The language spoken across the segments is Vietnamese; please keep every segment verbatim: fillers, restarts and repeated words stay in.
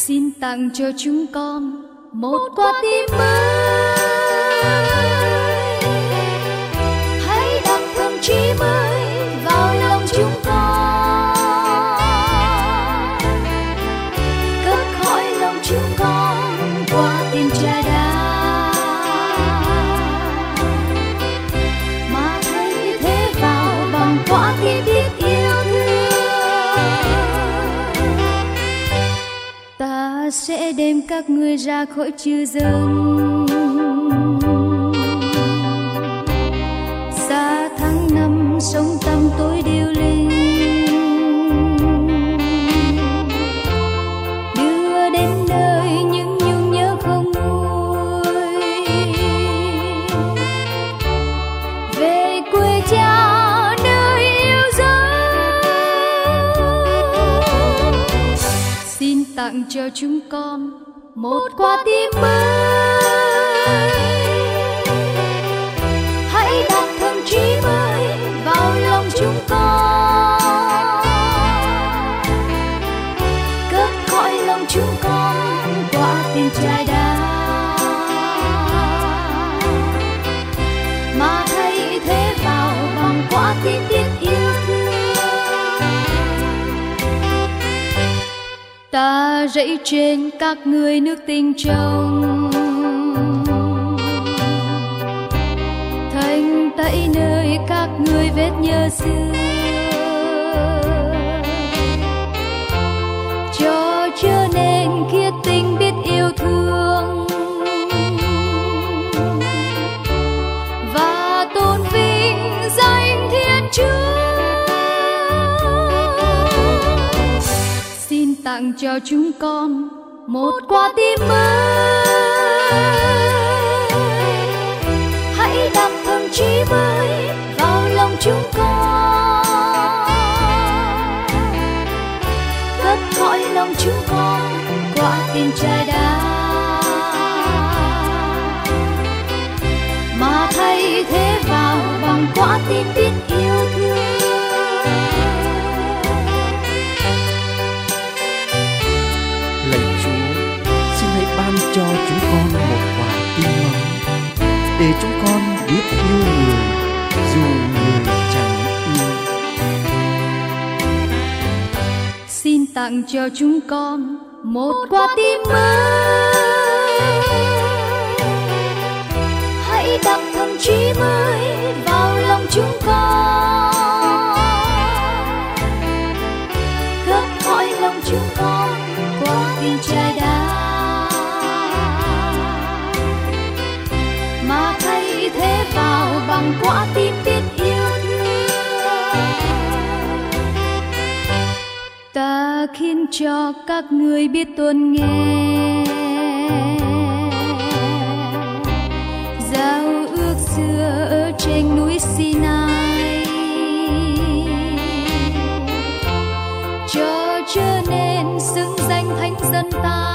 Xin tặng cho chúng con một quả tim mới, hãy đặt thơm chí mới vào lòng chúng con, cất khỏi lòng chúng con quả tim trà đá, mà thay thế vào bằng quả tim biết yêu thương. Ta sẽ đem các ngươi ra khỏi chư dân, xa tháng năm sống tăm tối điêu linh, đưa đến nơi những nhung nhớ không nguôi, về quê cha nơi yêu dấu. Xin tặng cho chúng con một quả tim mới, hãy đặt thơm chí mới vào lòng chúng con, cất khỏi lòng chúng con quả tim trà đá, mà thay thế vào bằng quả tim biết yêu thương. Ta rẫy trên các ngươi nước tình trong, thanh tẩy nơi các ngươi vết nhơ xưa, cho trở nên khiết tình biết yêu thương, và tôn vinh danh Thiên Chúa. Xin tặng cho chúng con một quả tim mới, hãy đặt thơm chí mới vào lòng chúng con, cất khỏi lòng chúng con quả tim trà đá, mà thay thế vào bằng quả tim biết yêu thương. Ban cho chúng con một quả tim mới, để chúng con biết yêu người dù người chẳng yêu. Xin tặng cho chúng con một quả tim mới, hãy đặt thơm chí mới vào lòng chúng con, cất khỏi lòng chúng con quả tim trà đá, mà thay thế vào bằng quả tim biết yêu thương. Ta khiến cho các ngươi biết tuân nghe giao ước xưa ở trên núi Sinai, cho trở nên xứng danh thánh dân ta,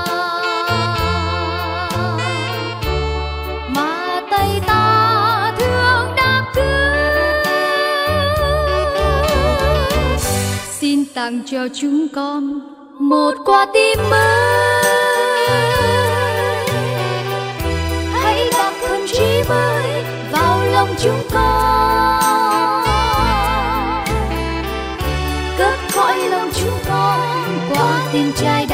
tặng cho chúng con một quả tim mới, hãy đặt thơm chí mới vào lòng chúng con, cất khỏi lòng chúng con quả tim trà